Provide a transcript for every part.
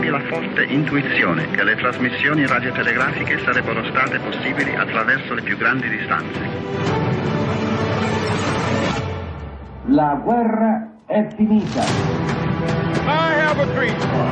avemi la forte intuizione che le trasmissioni radiotelegrafiche sarebbero state possibili attraverso le più grandi distanze. La guerra è finita. I have a dream.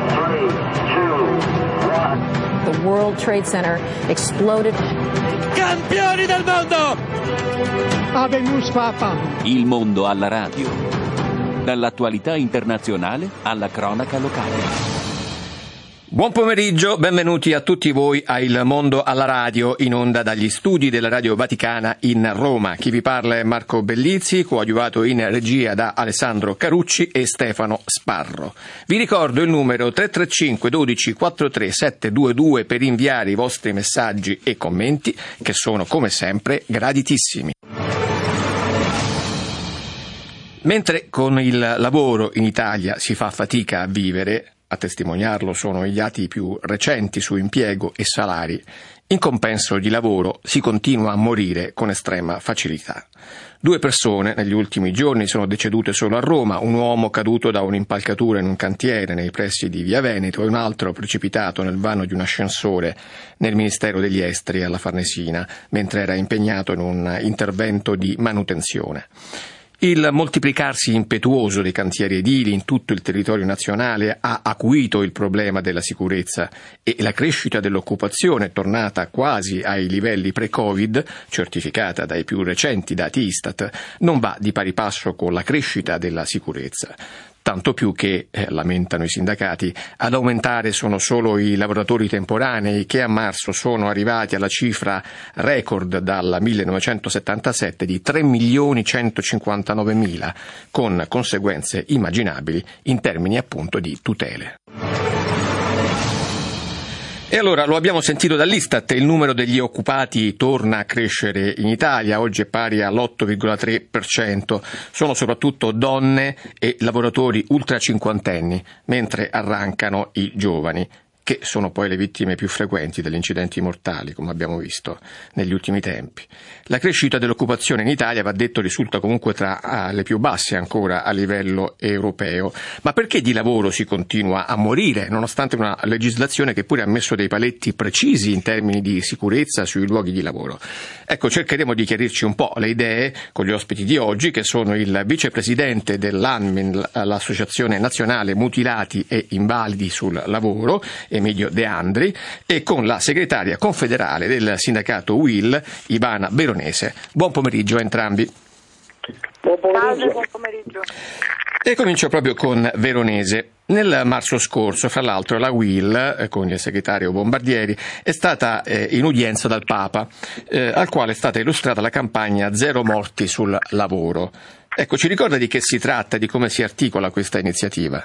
3, 2, 1. The World Trade Center exploded. Campioni del mondo! Habemus Papam. Il mondo alla radio. Dall'attualità internazionale alla cronaca locale. Buon pomeriggio, benvenuti a tutti voi a Il Mondo alla Radio, in onda dagli studi della Radio Vaticana in Roma. Chi vi parla è Marco Bellizzi, coadiuvato in regia da Alessandro Carucci e Stefano Sparro. Vi ricordo il numero 335 12 43 722 per inviare i vostri messaggi e commenti, che sono come sempre graditissimi. Mentre con il lavoro in Italia si fa fatica a vivere, a testimoniarlo sono i dati più recenti su impiego e salari, in compenso di lavoro si continua a morire con estrema facilità. 2 persone negli ultimi giorni sono decedute solo a Roma, un uomo caduto da un'impalcatura in un cantiere nei pressi di Via Veneto e un altro precipitato nel vano di un ascensore nel Ministero degli Esteri alla Farnesina, mentre era impegnato in un intervento di manutenzione. Il moltiplicarsi impetuoso dei cantieri edili in tutto il territorio nazionale ha acuito il problema della sicurezza e la crescita dell'occupazione, tornata quasi ai livelli pre-Covid, certificata dai più recenti dati Istat, non va di pari passo con la crescita della sicurezza. Tanto più che, lamentano i sindacati, ad aumentare sono solo i lavoratori temporanei che a marzo sono arrivati alla cifra record dal 1977 di 3.159.000, con conseguenze immaginabili in termini appunto di tutele. E allora, lo abbiamo sentito dall'Istat, il numero degli occupati torna a crescere in Italia, oggi è pari all'8,3%, sono soprattutto donne e lavoratori ultra cinquantenni, mentre arrancano i giovani, che sono poi le vittime più frequenti degli incidenti mortali, come abbiamo visto negli ultimi tempi. La crescita dell'occupazione in Italia, va detto, risulta comunque tra le più basse ancora a livello europeo. Ma perché di lavoro si continua a morire, nonostante una legislazione che pure ha messo dei paletti precisi in termini di sicurezza sui luoghi di lavoro? Ecco, cercheremo di chiarirci un po' le idee con gli ospiti di oggi, che sono il vicepresidente dell'ANMIN, l'Associazione Nazionale Mutilati e Invalidi sul Lavoro, Emilio De Andri, e con la segretaria confederale del sindacato UIL, Ivana Veronese. Buon pomeriggio a entrambi. Buon pomeriggio. Buon pomeriggio. E comincio proprio con Veronese. Nel marzo scorso, fra l'altro, la UIL, con il segretario Bombardieri, è stata in udienza dal Papa, al quale è stata illustrata la campagna Zero morti sul lavoro. Ecco, ci ricorda di che si tratta, di come si articola questa iniziativa?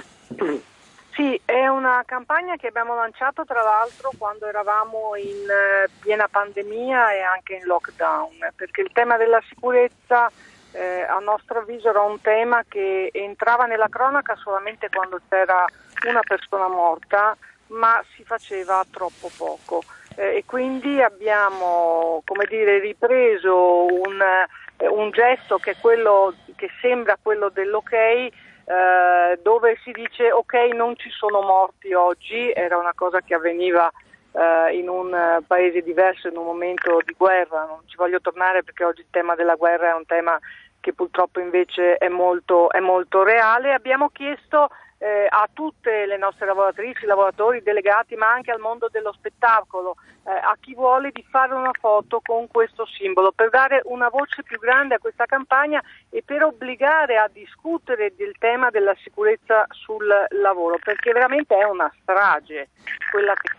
Sì, è una campagna che abbiamo lanciato tra l'altro quando eravamo in piena pandemia e anche in lockdown, perché il tema della sicurezza a nostro avviso era un tema che entrava nella cronaca solamente quando c'era una persona morta, ma si faceva troppo poco. E quindi abbiamo, ripreso un gesto che è quello che sembra quello dell'ok, dove si dice ok, non ci sono morti oggi, era una cosa che avveniva in un paese diverso, in un momento di guerra. Non ci voglio tornare perché oggi il tema della guerra è un tema che purtroppo invece è molto reale. Abbiamo chiesto a tutte le nostre lavoratrici, lavoratori, delegati, ma anche al mondo dello spettacolo, a chi vuole, di fare una foto con questo simbolo per dare una voce più grande a questa campagna e per obbligare a discutere del tema della sicurezza sul lavoro, perché veramente è una strage quella che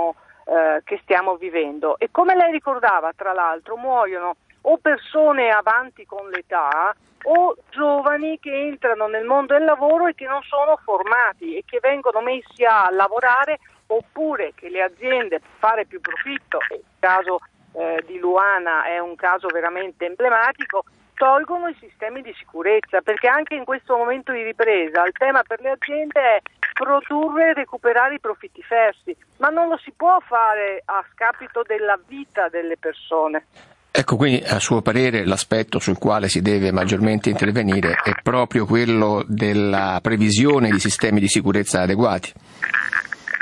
stiamo vivendo. E come lei ricordava, tra l'altro, muoiono o persone avanti con l'età o giovani che entrano nel mondo del lavoro e che non sono formati e che vengono messi a lavorare, oppure che le aziende, per fare più profitto, e il caso di Luana è un caso veramente emblematico, tolgono i sistemi di sicurezza, perché anche in questo momento di ripresa il tema per le aziende è produrre e recuperare i profitti fersi, ma non lo si può fare a scapito della vita delle persone. Ecco, quindi a suo parere l'aspetto sul quale si deve maggiormente intervenire è proprio quello della previsione di sistemi di sicurezza adeguati.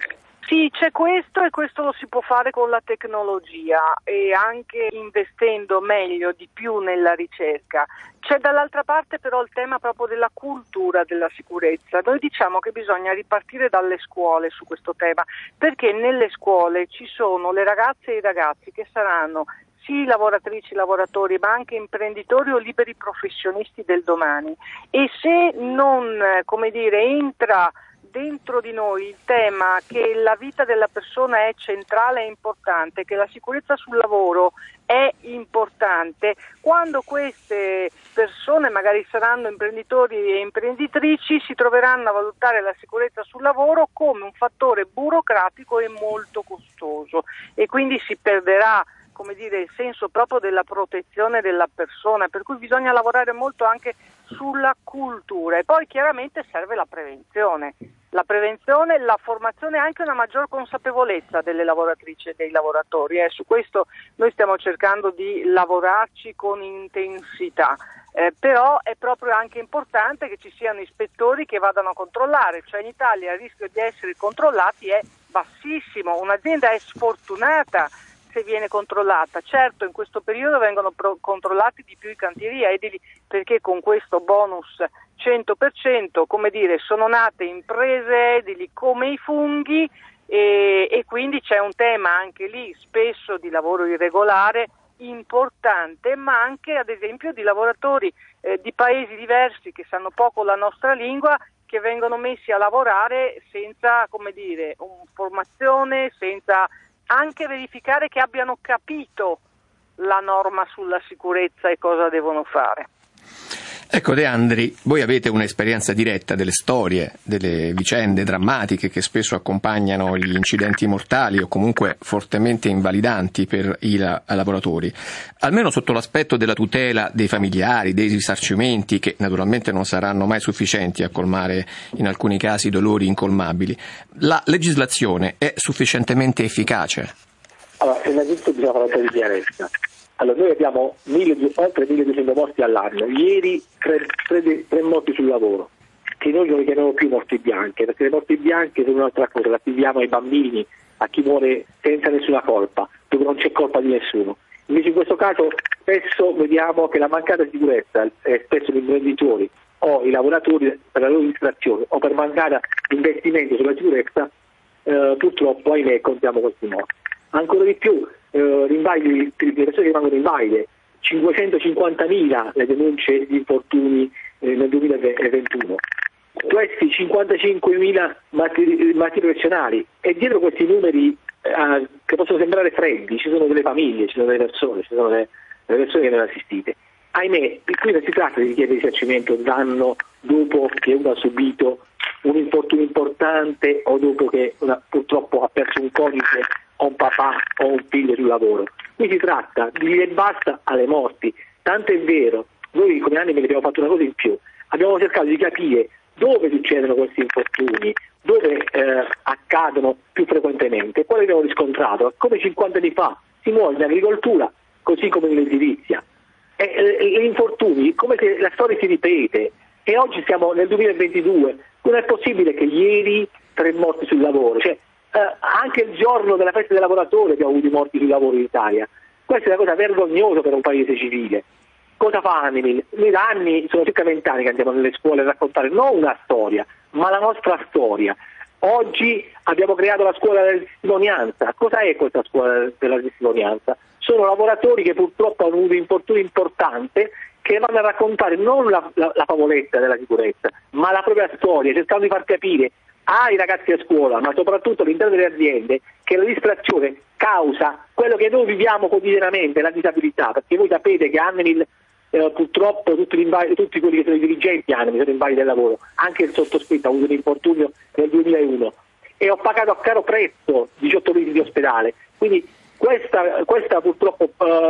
Sì, c'è questo, e questo lo si può fare con la tecnologia e anche investendo meglio, di più nella ricerca. C'è dall'altra parte però il tema proprio della cultura della sicurezza. Noi diciamo che bisogna ripartire dalle scuole su questo tema, perché nelle scuole ci sono le ragazze e i ragazzi che saranno sì lavoratrici, lavoratori, ma anche imprenditori o liberi professionisti del domani, e se non, entra dentro di noi il tema che la vita della persona è centrale e importante, che la sicurezza sul lavoro è importante, quando queste persone magari saranno imprenditori e imprenditrici si troveranno a valutare la sicurezza sul lavoro come un fattore burocratico e molto costoso, e quindi si perderà il senso proprio della protezione della persona, per cui bisogna lavorare molto anche sulla cultura. E poi chiaramente serve la prevenzione, la formazione e anche una maggior consapevolezza delle lavoratrici e dei lavoratori. Su questo noi stiamo cercando di lavorarci con intensità. Però è proprio anche importante che ci siano ispettori che vadano a controllare, cioè in Italia il rischio di essere controllati è bassissimo, un'azienda è sfortunata se viene controllata. Certo, in questo periodo vengono controllati di più i cantieri edili, perché con questo bonus 100%, sono nate imprese edili come i funghi, e quindi c'è un tema anche lì spesso di lavoro irregolare importante, ma anche ad esempio di lavoratori di paesi diversi che sanno poco la nostra lingua, che vengono messi a lavorare senza formazione, senza anche verificare che abbiano capito la norma sulla sicurezza e cosa devono fare. Ecco, De Andri, voi avete un'esperienza diretta delle storie, delle vicende drammatiche che spesso accompagnano gli incidenti mortali o comunque fortemente invalidanti per i lavoratori, almeno sotto l'aspetto della tutela dei familiari, dei risarcimenti, che naturalmente non saranno mai sufficienti a colmare in alcuni casi dolori incolmabili. La legislazione è sufficientemente efficace? Allora, innanzitutto bisogna fare un po' di chiarezza. Allora, noi abbiamo oltre 1.200 morti all'anno, ieri tre morti sul lavoro, che noi non li chiamiamo più morti bianche, perché le morti bianche sono un'altra cosa, le attribuiamo ai bambini, a chi muore senza nessuna colpa, dove non c'è colpa di nessuno. Invece in questo caso spesso vediamo che la mancata sicurezza, spesso gli imprenditori o i lavoratori per la loro distrazione o per mancata investimento sulla sicurezza, purtroppo ahimè contiamo questi morti. Ancora di più, le persone che rimangono invalide, 550.000 le denunce di infortuni nel 2021, questi 55.000 malattie professionali, e dietro questi numeri che possono sembrare freddi ci sono delle famiglie, ci sono delle persone, ci sono delle persone che non assistite. Ahimè, qui non si tratta di chiedere risarcimento danno dopo che uno ha subito un infortunio importante o dopo che purtroppo ha perso un coniuge o un papà o un figlio sul lavoro. Qui si tratta di dire basta alle morti. Tanto è vero, noi come Anime abbiamo fatto una cosa in più, abbiamo cercato di capire dove succedono questi infortuni, dove accadono più frequentemente, quali abbiamo riscontrato. Come 50 anni fa si muore in agricoltura, così come nell'edilizia. Gli infortuni, come se la storia si ripete, e oggi siamo nel 2022, non è possibile che ieri 3 morti sul lavoro, anche il giorno della festa del lavoratore abbiamo avuto i morti sul lavoro in Italia. Questa è una cosa vergognosa per un paese civile. Cosa fa Anime? Noi da anni, sono circa 20 anni che andiamo nelle scuole a raccontare non una storia, ma la nostra storia. Oggi abbiamo creato la scuola della testimonianza. Cosa è questa scuola della testimonianza? Sono lavoratori che purtroppo hanno avuto infortuni importanti, che vanno a raccontare non la favoletta della sicurezza, ma la propria storia, cercando di far capire ai ragazzi a scuola, ma soprattutto all'interno delle aziende, che la distrazione causa quello che noi viviamo quotidianamente, la disabilità, perché voi sapete che Annemil purtroppo tutti quelli che sono i dirigenti Annemil sono invalidi del lavoro, anche il sottoscritto ha avuto un infortunio nel 2001 e ho pagato a caro prezzo 18 mesi di ospedale, quindi questa purtroppo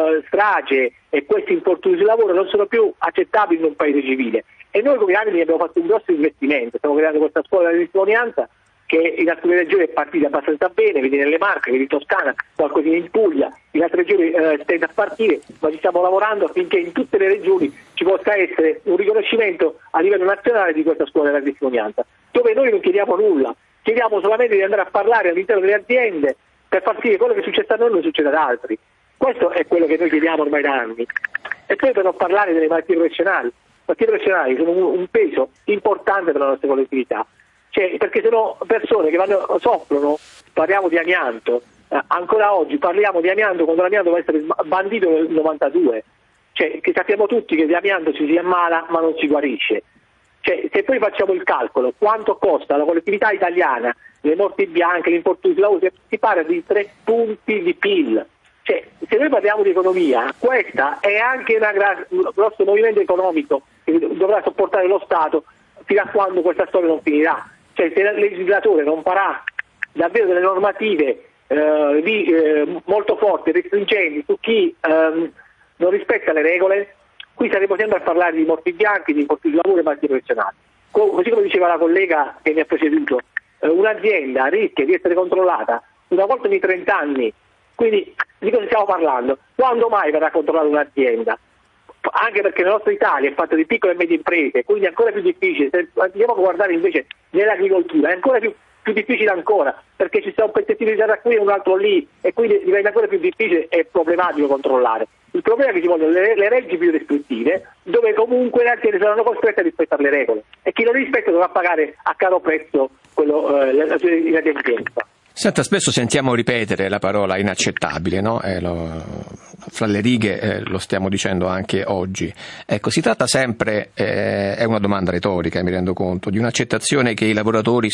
strage e questi infortuni sul lavoro non sono più accettabili in un paese civile. E noi come Anime abbiamo fatto un grosso investimento, stiamo creando questa scuola della testimonianza che in alcune regioni è partita abbastanza bene, vedi nelle Marche, vedi in Toscana, qualcosina in Puglia, in altre regioni tende a partire, ma ci stiamo lavorando affinché in tutte le regioni ci possa essere un riconoscimento a livello nazionale di questa scuola della testimonianza, dove noi non chiediamo nulla, chiediamo solamente di andare a parlare all'interno delle aziende per far sì che quello che succede a noi non succeda ad altri. Questo è quello che noi chiediamo ormai da anni. E poi per non parlare delle malattie professionali. Le malattie professionali sono un peso importante per la nostra collettività, cioè, perché sono persone che soffrono, parliamo di amianto, ancora oggi parliamo di amianto quando l'amianto va a essere bandito nel 92, cioè che sappiamo tutti che di amianto ci si ammala ma non si guarisce. Cioè, se poi facciamo il calcolo quanto costa la collettività italiana, le morti bianche, gli infortuni sul lavoro, si parla di 3 punti di PIL. Cioè, se noi parliamo di economia, questa è anche un grosso movimento economico che dovrà sopportare lo Stato fino a quando questa storia non finirà. Cioè, se il legislatore non farà davvero delle normative molto forti, restringenti su chi non rispetta le regole, qui saremo sempre a parlare di morti bianchi, di infortuni sul lavoro e malattie professionali. Così come diceva la collega che mi ha preceduto, un'azienda rischia di essere controllata una volta ogni 30 anni. Quindi di cosa stiamo parlando? Quando mai verrà controllata un'azienda? Anche perché la nostra Italia è fatta di piccole e medie imprese, quindi è ancora più difficile. Se andiamo a guardare invece nell'agricoltura è ancora più difficile ancora, perché ci sta un pezzettino di terra qui e un altro lì, e quindi diventa ancora più difficile e problematico controllare. Il problema è che ci vogliono le leggi più restrittive, dove comunque le aziende saranno costrette a rispettare le regole, e chi lo rispetta dovrà pagare a caro prezzo l'inadempienza. Senta, spesso sentiamo ripetere la parola inaccettabile, no? Fra le righe lo stiamo dicendo anche oggi. Ecco, si tratta sempre, è una domanda retorica, mi rendo conto, di un'accettazione che i lavoratori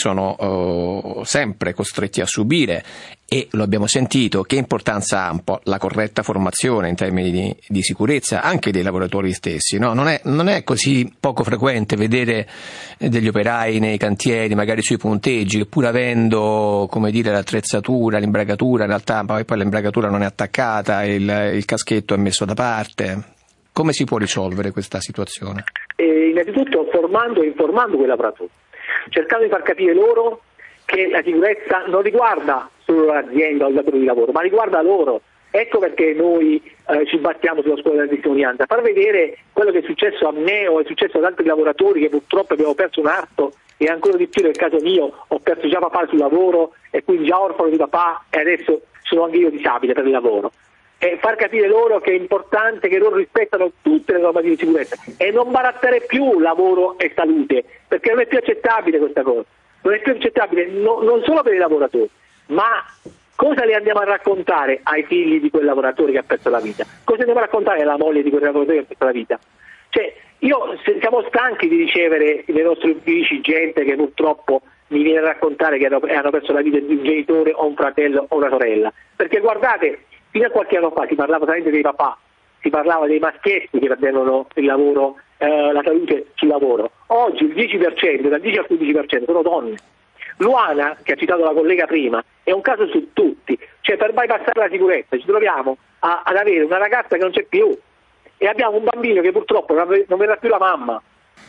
sono sempre costretti a subire, e lo abbiamo sentito, che importanza ha un po' la corretta formazione in termini di sicurezza anche dei lavoratori stessi, no? Non è così poco frequente vedere degli operai nei cantieri, magari sui punteggi, che pur avendo, come dire, l'attrezzatura, l'imbragatura, in realtà poi l'imbragatura non è attaccata, il caschetto è messo da parte. Come si può risolvere questa situazione? Innanzitutto formando e informando quei lavoratori, cercando di far capire loro che la sicurezza non riguarda solo l'azienda o il datore di lavoro, ma riguarda loro. Ecco perché noi ci battiamo sulla scuola della testimonianza, far vedere quello che è successo a me o è successo ad altri lavoratori che purtroppo abbiamo perso un arto, e ancora di più nel caso mio ho perso già papà sul lavoro e quindi già orfano di papà, e adesso sono anche io disabile per il lavoro. E far capire loro che è importante che loro rispettano tutte le normative di sicurezza e non barattare più lavoro e salute, perché non è più accettabile questa cosa. Non è più accettabile non solo per i lavoratori, ma cosa le andiamo a raccontare ai figli di quel lavoratore che ha perso la vita? Cosa andiamo a raccontare alla moglie di quel lavoratore che ha perso la vita? Cioè, siamo stanchi di ricevere nei nostri uffici gente che purtroppo mi viene a raccontare che hanno perso la vita di un genitore o un fratello o una sorella. Perché guardate, fino a qualche anno fa si parlava solamente dei papà, si parlava dei maschietti che perdevano il lavoro, la salute sul lavoro. Oggi il 10%, dal 10 al 15% sono donne. Luana, che ha citato la collega prima, è un caso su tutti. Cioè, per bypassare la sicurezza ci troviamo ad avere una ragazza che non c'è più, e abbiamo un bambino che purtroppo non verrà più la mamma.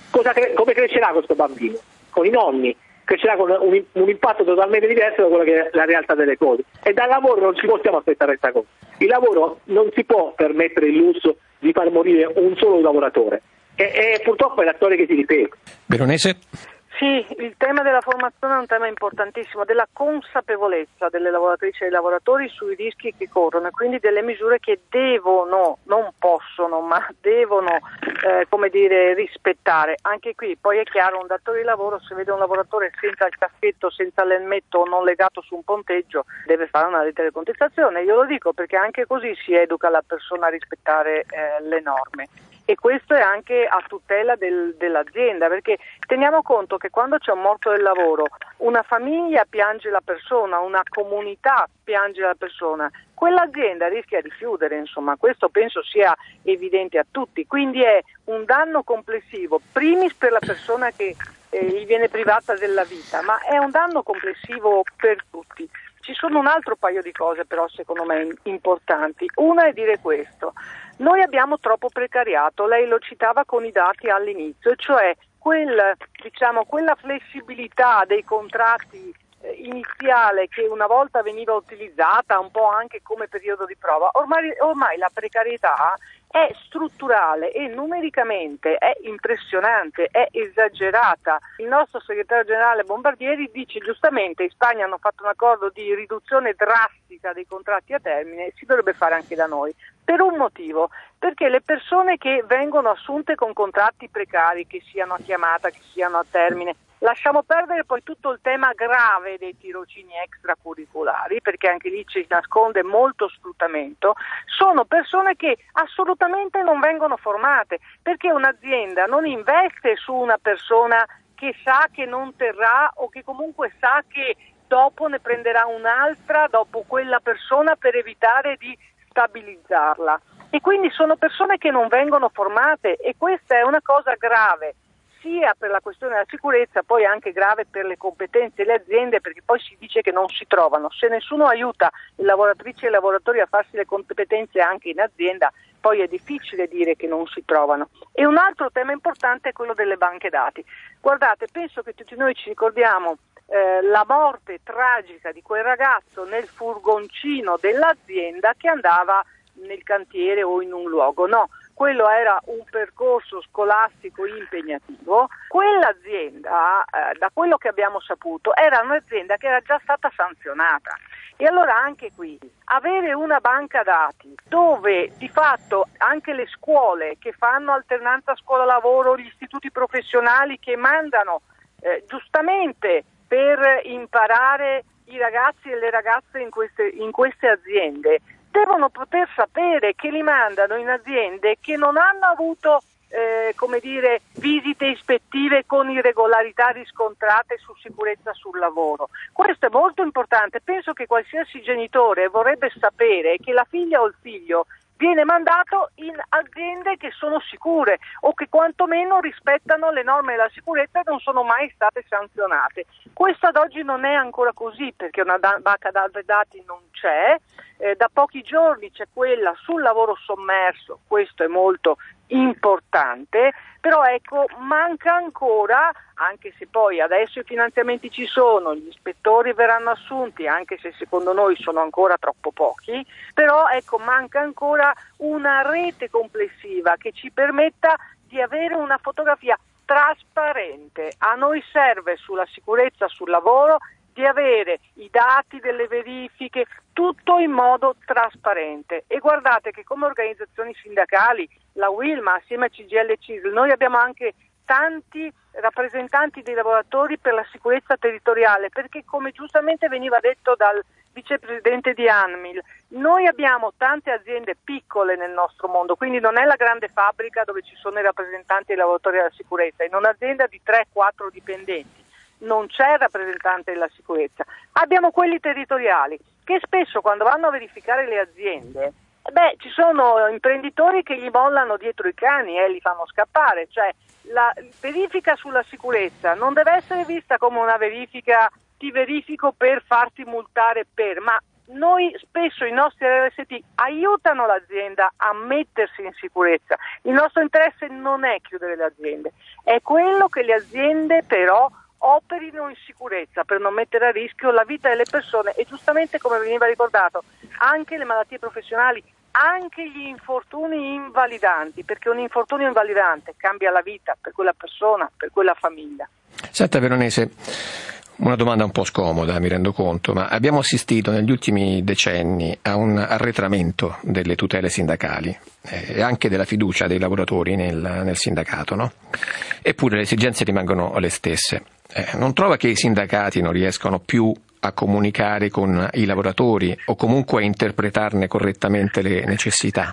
Come crescerà questo bambino? Con i nonni. Crescerà con un impatto totalmente diverso da quello che è la realtà delle cose. E dal lavoro non ci possiamo aspettare questa cosa. Il lavoro non si può permettere il lusso di far morire un solo lavoratore. E purtroppo è la storia che si ripete. Veronese? Sì, il tema della formazione è un tema importantissimo, della consapevolezza delle lavoratrici e dei lavoratori sui rischi che corrono, e quindi delle misure che devono, non possono, ma devono rispettare. Anche qui poi è chiaro, un datore di lavoro, se vede un lavoratore senza il caschetto, senza l'elmetto, non legato su un ponteggio, deve fare una lettera di contestazione. Io lo dico perché anche così si educa la persona a rispettare le norme. E questo è anche a tutela dell'azienda, perché teniamo conto che quando c'è un morto del lavoro, una famiglia piange la persona, una comunità piange la persona, quell'azienda rischia di chiudere, insomma, questo penso sia evidente a tutti, quindi è un danno complessivo, primis per la persona che gli viene privata della vita, ma è un danno complessivo per tutti. Ci sono un altro paio di cose però secondo me importanti. Una è dire questo: noi abbiamo troppo precariato, lei lo citava con i dati all'inizio, cioè quella flessibilità dei contratti iniziale che una volta veniva utilizzata un po' anche come periodo di prova. Ormai la precarietà è strutturale e numericamente è impressionante, è esagerata. Il nostro segretario generale Bombardieri dice giustamente: in Spagna hanno fatto un accordo di riduzione drastica dei contratti a termine, si dovrebbe fare anche da noi. Per un motivo, perché le persone che vengono assunte con contratti precari, che siano a chiamata, che siano a termine, lasciamo perdere poi tutto il tema grave dei tirocini extracurriculari, perché anche lì ci nasconde molto sfruttamento, sono persone che assolutamente non vengono formate, perché un'azienda non investe su una persona che sa che non terrà o che comunque sa che dopo ne prenderà un'altra dopo quella persona per evitare di stabilizzarla. E quindi sono persone che non vengono formate, e questa è una cosa grave, sia per la questione della sicurezza, poi anche grave per le competenze delle aziende, perché poi si dice che non si trovano. Se nessuno aiuta le lavoratrici e i lavoratori a farsi le competenze anche in azienda, poi è difficile dire che non si trovano. E un altro tema importante è quello delle banche dati. Guardate, penso che tutti noi ci ricordiamo la morte tragica di quel ragazzo nel furgoncino dell'azienda che andava nel cantiere o in un luogo. No, quello era un percorso scolastico impegnativo. Quell'azienda, da quello che abbiamo saputo, era un'azienda che era già stata sanzionata. E allora anche qui, avere una banca dati dove di fatto anche le scuole che fanno alternanza scuola-lavoro, gli istituti professionali che mandano giustamente per imparare i ragazzi e le ragazze in queste aziende, devono poter sapere che li mandano in aziende che non hanno avuto visite ispettive con irregolarità riscontrate su sicurezza sul lavoro. Questo è molto importante. Penso che qualsiasi genitore vorrebbe sapere che la figlia o il figlio viene mandato in aziende che sono sicure o che quantomeno rispettano le norme della sicurezza e non sono mai state sanzionate. Questo ad oggi non è ancora così, perché una banca dati non c'è. Da pochi giorni c'è quella sul lavoro sommerso, questo è molto importante, però ecco, manca ancora, anche se poi adesso i finanziamenti ci sono, gli ispettori verranno assunti, anche se secondo noi sono ancora troppo pochi, però ecco, manca ancora una rete complessiva che ci permetta di avere una fotografia trasparente. A noi serve sulla sicurezza sul lavoro di avere i dati delle verifiche, tutto in modo trasparente. E guardate che come organizzazioni sindacali, la Wilma assieme a CGIL e CISL, noi abbiamo anche tanti rappresentanti dei lavoratori per la sicurezza territoriale, perché come giustamente veniva detto dal vicepresidente di ANMIL, noi abbiamo tante aziende piccole nel nostro mondo, quindi non è la grande fabbrica dove ci sono i rappresentanti dei lavoratori della sicurezza, in un'azienda di 3-4 dipendenti non c'è rappresentante della sicurezza. Abbiamo quelli territoriali che spesso quando vanno a verificare le aziende, ci sono imprenditori che gli mollano dietro i cani e li fanno scappare, cioè la verifica sulla sicurezza non deve essere vista come una verifica, ti verifico per farti multare ma noi spesso i nostri RST aiutano l'azienda a mettersi in sicurezza. Il nostro interesse non è chiudere le aziende, è quello che le aziende però operino in sicurezza per non mettere a rischio la vita delle persone e giustamente, come veniva ricordato, anche le malattie professionali, anche gli infortuni invalidanti, perché un infortunio invalidante cambia la vita per quella persona, per quella famiglia. Senta Veronese, una domanda un po' scomoda, mi rendo conto, ma abbiamo assistito negli ultimi decenni a un arretramento delle tutele sindacali e anche della fiducia dei lavoratori nel sindacato, no? Eppure le esigenze rimangono le stesse. Non trova che i sindacati non riescano più a comunicare con i lavoratori o comunque a interpretarne correttamente le necessità?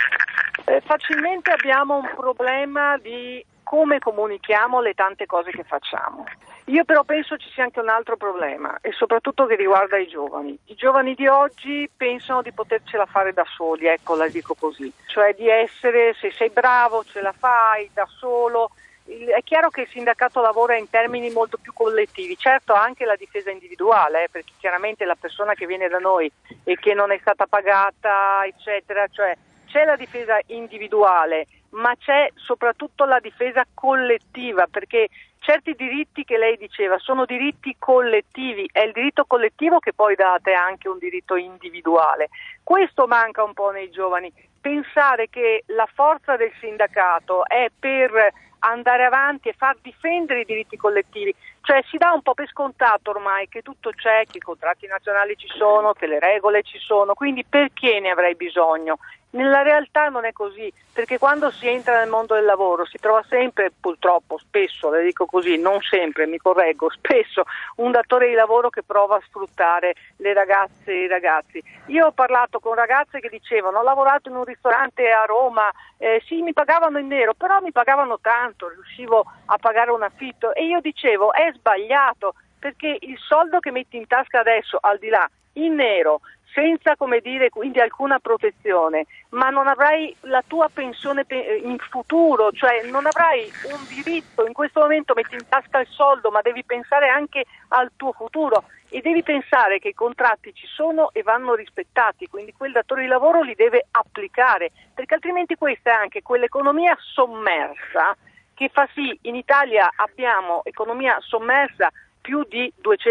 Facilmente abbiamo un problema di come comunichiamo le tante cose che facciamo. Io però penso ci sia anche un altro problema e soprattutto che riguarda i giovani. I giovani di oggi pensano di potercela fare da soli, ecco, la dico così, cioè di essere, se sei bravo ce la fai da solo. È chiaro che il sindacato lavora in termini molto più collettivi, certo anche la difesa individuale, perché chiaramente la persona che viene da noi e che non è stata pagata, eccetera, cioè c'è la difesa individuale, ma c'è soprattutto la difesa collettiva, perché certi diritti che lei diceva sono diritti collettivi, è il diritto collettivo che poi dà a te anche un diritto individuale. Questo manca un po' nei giovani, pensare che la forza del sindacato è per andare avanti e far difendere i diritti collettivi, cioè si dà un po' per scontato ormai che tutto c'è, che i contratti nazionali ci sono, che le regole ci sono, quindi perché ne avrei bisogno? Nella realtà non è così, perché quando si entra nel mondo del lavoro si trova sempre, purtroppo, spesso, le dico così, non sempre, mi correggo, spesso un datore di lavoro che prova a sfruttare le ragazze e i ragazzi. Io ho parlato con ragazze che dicevano: ho lavorato in un ristorante a Roma, sì, mi pagavano in nero, però mi pagavano tanto, riuscivo a pagare un affitto, e io dicevo è sbagliato, perché il soldo che metti in tasca adesso, al di là, in nero, senza, come dire, quindi alcuna protezione, ma non avrai la tua pensione in futuro, cioè non avrai un diritto. In questo momento metti in tasca il soldo, ma devi pensare anche al tuo futuro e devi pensare che i contratti ci sono e vanno rispettati, quindi quel datore di lavoro li deve applicare, perché altrimenti questa è anche quell'economia sommersa che fa sì, in Italia abbiamo economia sommersa, più di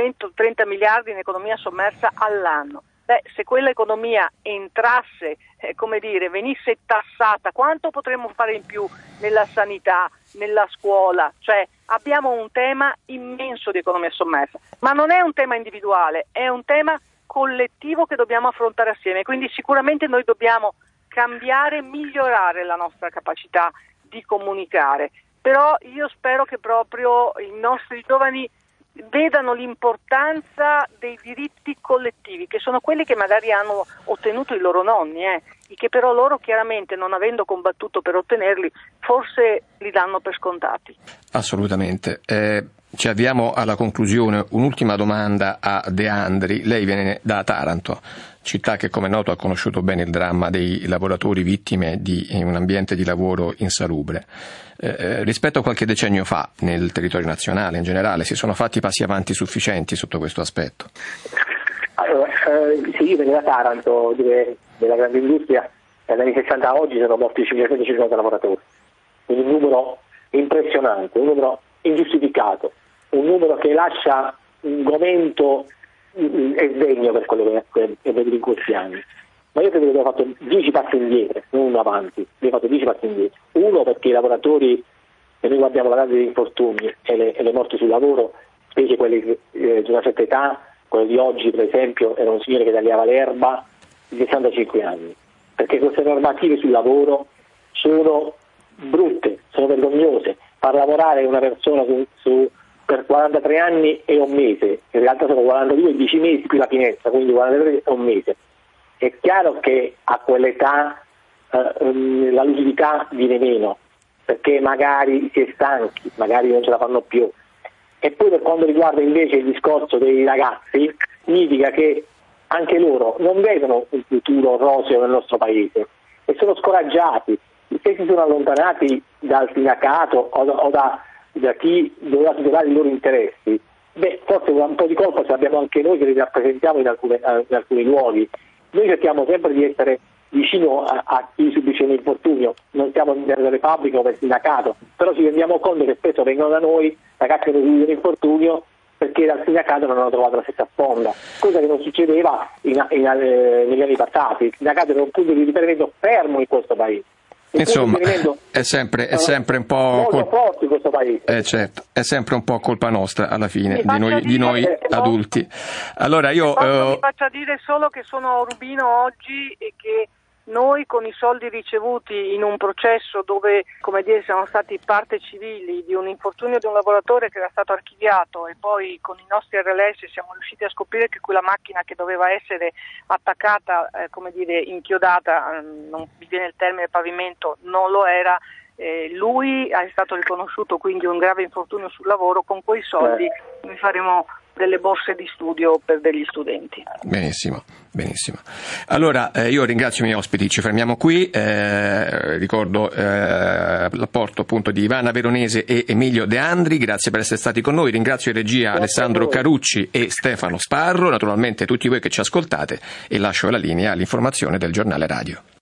230 miliardi in economia sommersa all'anno. Se quella economia entrasse, venisse tassata, quanto potremmo fare in più nella sanità, nella scuola? Cioè abbiamo un tema immenso di economia sommersa, ma non è un tema individuale, è un tema collettivo che dobbiamo affrontare assieme, quindi sicuramente noi dobbiamo cambiare, migliorare la nostra capacità di comunicare, però io spero che proprio i nostri giovani vedano l'importanza dei diritti collettivi, che sono quelli che magari hanno ottenuto i loro nonni, che però loro chiaramente, non avendo combattuto per ottenerli, forse li danno per scontati. Assolutamente. Ci avviamo alla conclusione. Un'ultima domanda a De Andri. Lei viene da Taranto, città che, come è noto, ha conosciuto bene il dramma dei lavoratori vittime di un ambiente di lavoro insalubre. Rispetto a qualche decennio fa, nel territorio nazionale in generale, si sono fatti passi avanti sufficienti sotto questo aspetto? Allora, sì, io vengo da Taranto, dove della grande industria dagli anni 60 a oggi sono morti 550 lavoratori, quindi un numero impressionante, un numero ingiustificato, un numero che lascia un gomento e sdegno per quello che è venuto in questi anni. Ma io credo che abbiamo fatto 10 passi indietro, non uno avanti, abbiamo fatto 10 passi indietro. Uno, perché i lavoratori, e noi guardiamo la grande degli infortuni e le morti sul lavoro, specie quelli di una certa età, quello di oggi per esempio era un signore che tagliava l'erba di 65 anni, perché queste normative sul lavoro sono brutte, sono vergognose. Far lavorare una persona per 43 anni e un mese, in realtà sono 42 e 10 mesi più la finestra, quindi 43 e un mese. È chiaro che a quell'età la lucidità viene meno, perché magari si è stanchi, magari non ce la fanno più. E poi per quanto riguarda invece il discorso dei ragazzi, significa che anche loro non vedono un futuro roseo nel nostro paese e sono scoraggiati. Se si sono allontanati dal sindacato o da chi doveva tutelare i loro interessi, forse un po' di colpa ce l'abbiamo anche noi che li rappresentiamo in alcuni luoghi. Noi cerchiamo sempre di essere vicino a chi subisce un infortunio, non siamo nelle fabbriche o nel sindacato, però ci rendiamo conto che spesso vengono da noi ragazzi che hanno subito un infortunio perché dal sindacato non hanno trovato la stessa sponda, cosa che non succedeva negli anni passati. Il sindacato era un punto di riferimento fermo in questo paese. Insomma, è sempre un po' molto forte in questo paese. Certo, è sempre un po' colpa nostra alla fine, di noi adulti. Allora io mi faccia dire solo che sono a Urbino oggi e che noi, con i soldi ricevuti in un processo dove, siamo stati parte civili di un infortunio di un lavoratore che era stato archiviato, e poi con i nostri RLS siamo riusciti a scoprire che quella macchina che doveva essere attaccata, inchiodata, non mi viene il termine, pavimento, non lo era. Lui è stato riconosciuto quindi un grave infortunio sul lavoro. Con quei soldi noi faremo delle borse di studio per degli studenti. Benissimo. Allora io ringrazio i miei ospiti, ci fermiamo qui. Ricordo l'apporto appunto di Ivana Veronese e Emilio De Andri, grazie per essere stati con noi. Ringrazio in regia Alessandro Carucci e Stefano Sparro, naturalmente tutti voi che ci ascoltate, e lascio la linea all'informazione del giornale radio.